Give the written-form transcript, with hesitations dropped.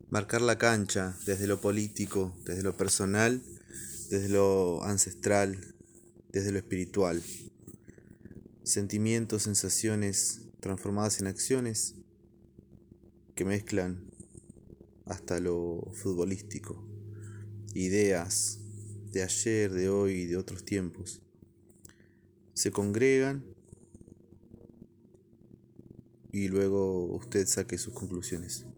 Marcar la cancha desde lo político, desde lo personal, desde lo ancestral, desde lo espiritual. Sentimientos, sensaciones transformadas en acciones que mezclan hasta lo futbolístico. Ideas de ayer, de hoy y de otros tiempos. Se congregan y luego usted saque sus conclusiones.